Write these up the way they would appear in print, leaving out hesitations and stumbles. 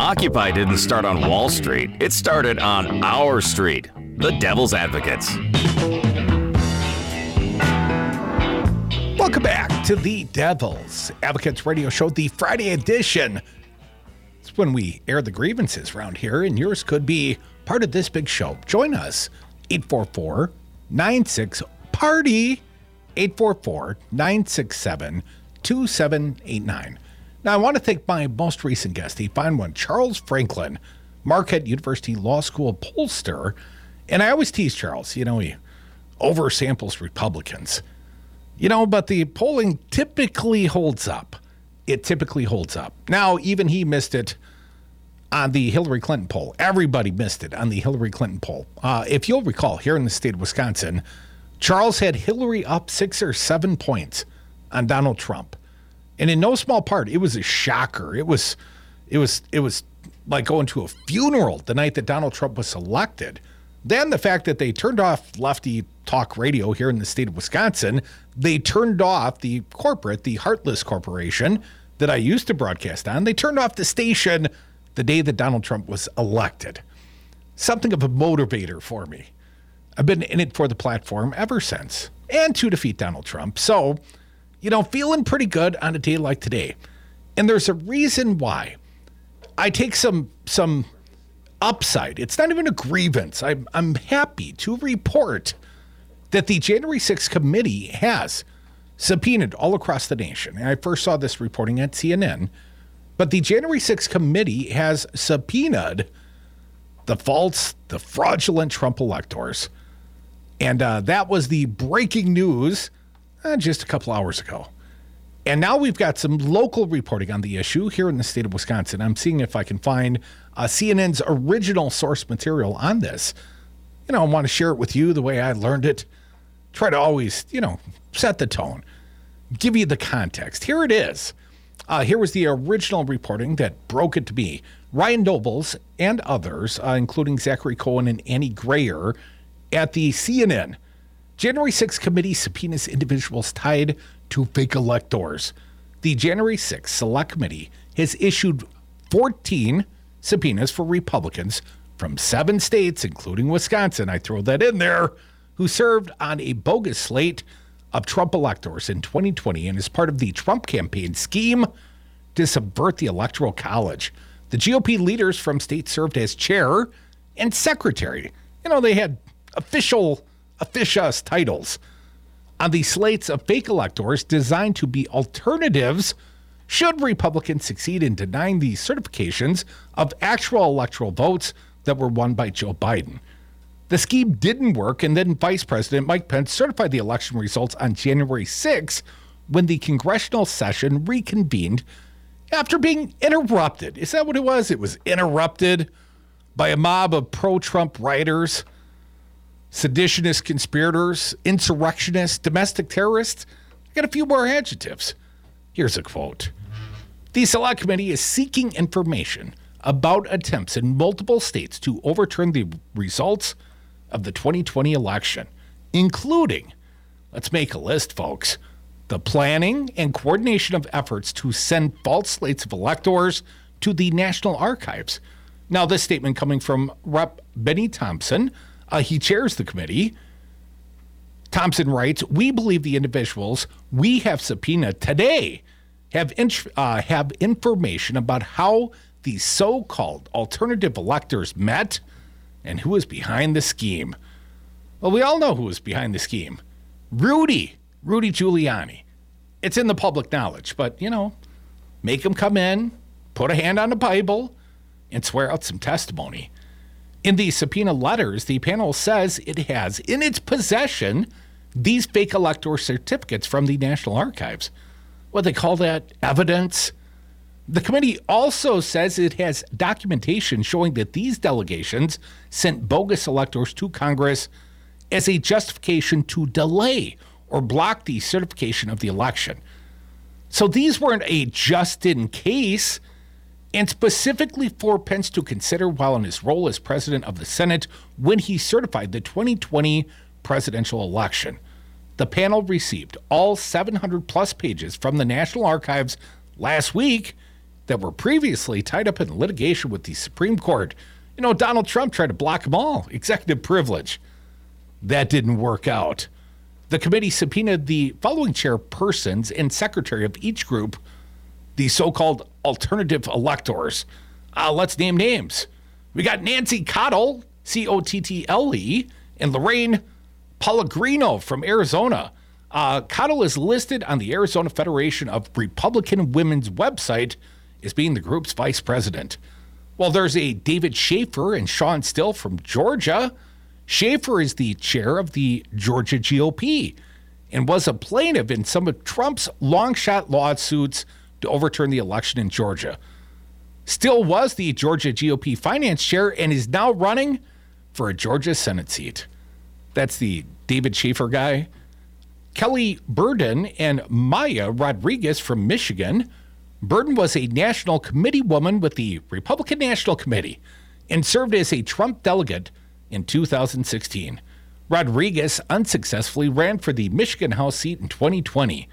Occupy didn't start on Wall Street. It started on our street, the Devil's Advocates. Welcome back to the Devil's Advocates radio show, the Friday edition. It's when we air the grievances around here, and yours could be part of this big show. Join us, 844-96-PARTY, 844-967-2789. Now, I want to thank my most recent guest, the fine one, Charles Franklin, Marquette University Law School pollster. And I always tease Charles, he oversamples Republicans. But the polling typically holds up. It typically holds up. Now, even he missed it on the Hillary Clinton poll. Everybody missed it on the Hillary Clinton poll. If you'll recall, here in the state of Wisconsin, Charles had Hillary up 6 or 7 points on Donald Trump. And in no small part, it was a shocker. It was like going to a funeral the night that Donald Trump was elected. Then the fact that they turned off lefty talk radio here in the state of Wisconsin, they turned off the Heartless Corporation that I used to broadcast on. They turned off the station the day that Donald Trump was elected. Something of a motivator for me. I've been in it for the platform ever since, and to defeat Donald Trump. So, feeling pretty good on a day like today. And there's a reason why. I take some upside. It's not even a grievance. I'm happy to report that the January 6th committee has subpoenaed all across the nation. And I first saw this reporting at CNN. But the January 6th committee has subpoenaed the fraudulent Trump electors. And that was the breaking news just a couple hours ago. And now we've got some local reporting on the issue here in the state of Wisconsin. I'm seeing if I can find CNN's original source material on this. I want to share it with you the way I learned it. Try to always, set the tone. Give you the context. Here it is. Here was the original reporting that broke it to me. Ryan Nobles and others, including Zachary Cohen and Annie Grayer at the CNN January 6th committee subpoenas individuals tied to fake electors. The January 6th Select Committee has issued 14 subpoenas for Republicans from 7 states, including Wisconsin, I throw that in there, who served on a bogus slate of Trump electors in 2020 and as part of the Trump campaign scheme to subvert the Electoral College. The GOP leaders from states served as chair and secretary. They had officious titles on the slates of fake electors designed to be alternatives should Republicans succeed in denying the certifications of actual electoral votes that were won by Joe Biden. The scheme didn't work, and then Vice President Mike Pence certified the election results on January 6th when the congressional session reconvened after being interrupted. Is that what it was? It was interrupted by a mob of pro-Trump rioters, seditionist conspirators, insurrectionists, domestic terrorists. I got a few more adjectives. Here's a quote. The Select Committee is seeking information about attempts in multiple states to overturn the results of the 2020 election, including, let's make a list, folks, the planning and coordination of efforts to send false slates of electors to the National Archives. Now, this statement coming from Rep. Benny Thompson. He chairs the committee. Thompson writes, we believe the individuals we have subpoenaed today have information about how the so-called alternative electors met and who is behind the scheme. Well, we all know who is behind the scheme. Rudy Giuliani. It's in the public knowledge, but, make him come in, put a hand on the Bible, and swear out some testimony. In the subpoena letters, the panel says it has in its possession these fake elector certificates from the National Archives. What they call that? Evidence. The committee also says it has documentation showing that these delegations sent bogus electors to Congress as a justification to delay or block the certification of the election. So these weren't a just in case, and specifically for Pence to consider while in his role as president of the Senate when he certified the 2020 presidential election. The panel received all 700 plus pages from the National Archives last week that were previously tied up in litigation with the Supreme Court. You know, Donald Trump tried to block them all. Executive privilege. That didn't work out. The committee subpoenaed the following chairpersons and secretary of each group, the so-called alternative electors. Let's name names. We got Nancy Cottle, Cottle, and Lorraine Pellegrino from Arizona. Cottle is listed on the Arizona Federation of Republican Women's website as being the group's vice president. Well, there's a David Schaefer and Sean Still from Georgia. Schaefer is the chair of the Georgia GOP and was a plaintiff in some of Trump's long-shot lawsuits to overturn the election in Georgia. Still was the Georgia GOP finance chair and is now running for a Georgia Senate seat. That's the David Schaefer guy. Kelly Burden and Maya Rodriguez from Michigan. Burden was a national committee woman with the Republican National Committee and served as a Trump delegate in 2016. Rodriguez unsuccessfully ran for the Michigan House seat in 2020.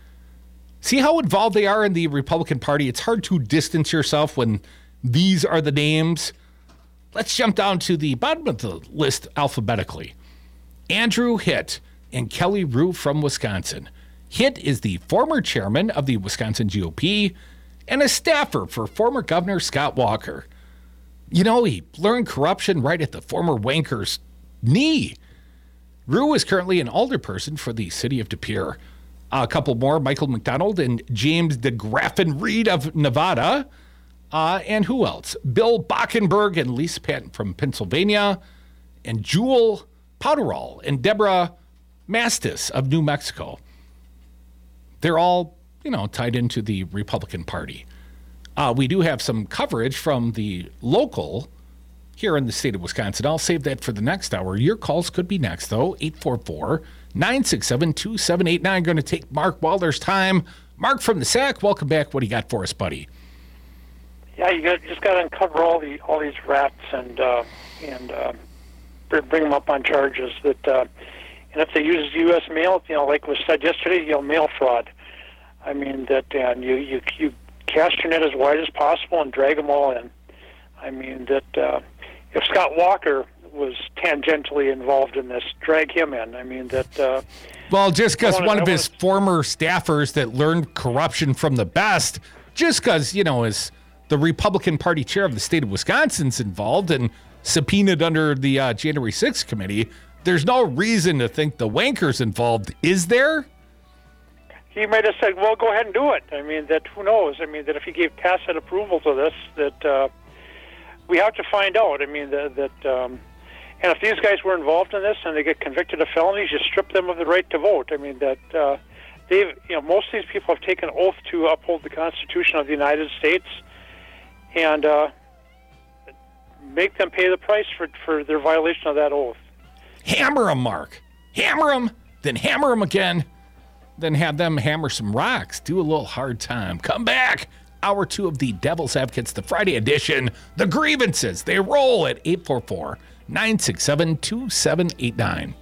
See how involved they are in the Republican Party? It's hard to distance yourself when these are the names. Let's jump down to the bottom of the list alphabetically. Andrew Hitt and Kelly Rue from Wisconsin. Hitt is the former chairman of the Wisconsin GOP and a staffer for former Governor Scott Walker. You know, he learned corruption right at the former wanker's knee. Rue is currently an alderperson for the city of De Pere. A couple more, Michael McDonald and James DeGraffin Reed of Nevada. And who else? Bill Bockenberg and Lisa Patton from Pennsylvania. And Jewel Powderall and Deborah Mastis of New Mexico. They're all, tied into the Republican Party. We do have some coverage from the local here in the state of Wisconsin. I'll save that for the next hour. Your calls could be next, though. 844-967-2789. Going to take Mark Wilder's time. Mark from the SAC, welcome back. What do you got for us, buddy? Yeah, just got to uncover all these rats and bring them up on charges. And if they use U.S. mail, like was said yesterday, mail fraud. I mean and you cast your net as wide as possible and drag them all in. I mean if Scott Walker was tangentially involved in this, drag him in. I mean well, just because one of his former staffers that learned corruption from the best, just because, is the Republican Party chair of the state of Wisconsin's involved and subpoenaed under the January 6th committee, there's no reason to think the wanker's involved, is there? He might have said, well, go ahead and do it. I mean, who knows? I mean, that if he gave tacit approval to this, we have to find out. I mean, and if these guys were involved in this and they get convicted of felonies, you strip them of the right to vote. I mean, most of these people have taken an oath to uphold the Constitution of the United States and make them pay the price for their violation of that oath. Hammer them, Mark. Hammer them, then hammer them again. Then have them hammer some rocks. Do a little hard time. Come back. Hour 2 of the Devil's Advocates, the Friday edition. The grievances, they roll at 844-967-2789.